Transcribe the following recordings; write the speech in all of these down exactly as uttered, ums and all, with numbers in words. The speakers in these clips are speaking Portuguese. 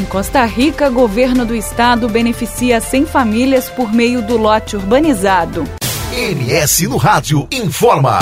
Costa Rica, governo do estado beneficia cem famílias por meio do lote urbanizado. M S no Rádio informa.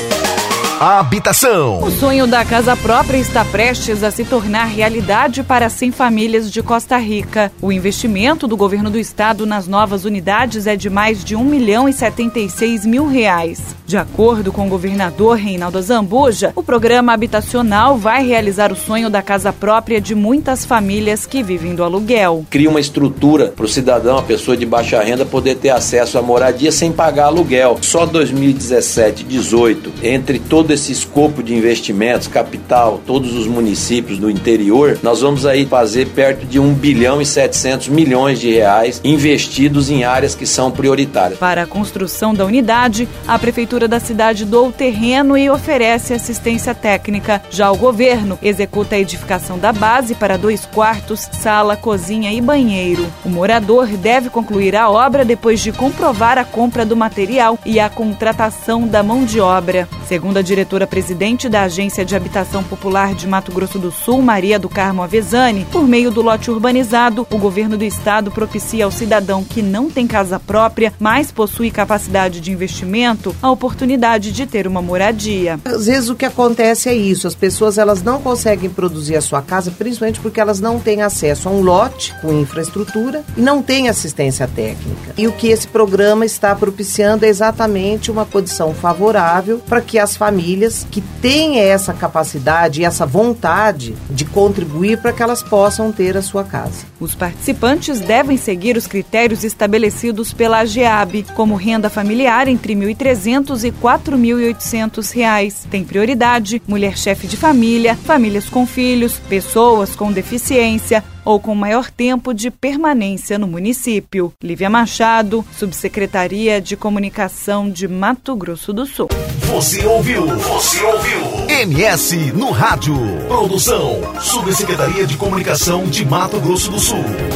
Habitação. O sonho da casa própria está prestes a se tornar realidade para cem famílias de Costa Rica. O investimento do governo do estado nas novas unidades é de mais de um milhão e setenta e seis mil reais. De acordo com o governador Reinaldo Azambuja, o programa habitacional vai realizar o sonho da casa própria de muitas famílias que vivem do aluguel. Cria uma estrutura para o cidadão, a pessoa de baixa renda, poder ter acesso à moradia sem pagar aluguel. Só dois mil e dezessete e dezoito, entre todo esse escopo de investimentos, capital, todos os municípios do interior, nós vamos aí fazer perto de um bilhão e setecentos milhões de reais investidos em áreas que são prioritárias. Para a construção da unidade, a prefeitura da cidade doa o terreno e oferece assistência técnica. Já o governo executa a edificação da base para dois quartos, sala, cozinha e banheiro. O morador deve concluir a obra depois de comprovar a compra do material e a contratação da mão de obra. Segundo a diretora-presidente da Agência de Habitação Popular de Mato Grosso do Sul, Maria do Carmo Avezzani, por meio do lote urbanizado, o governo do estado propicia ao cidadão que não tem casa própria, mas possui capacidade de investimento, a oportunidade de ter uma moradia. Às vezes o que acontece é isso, as pessoas elas não conseguem produzir a sua casa, principalmente porque elas não têm acesso a um lote com infraestrutura e não têm assistência técnica. E o que esse programa está propiciando é exatamente uma condição favorável para que as famílias que têm essa capacidade e essa vontade de contribuir para que elas possam ter a sua casa. Os participantes devem seguir os critérios estabelecidos pela AGEAB, como renda familiar entre mil e trezentos e quatro mil e oitocentos reais. Tem prioridade mulher chefe de família, famílias com filhos, pessoas com deficiência ou com maior tempo de permanência no município. Lívia Machado, Subsecretaria de Comunicação de Mato Grosso do Sul. Você ouviu? Você ouviu? M S no Rádio. Produção, Subsecretaria de Comunicação de Mato Grosso do Sul.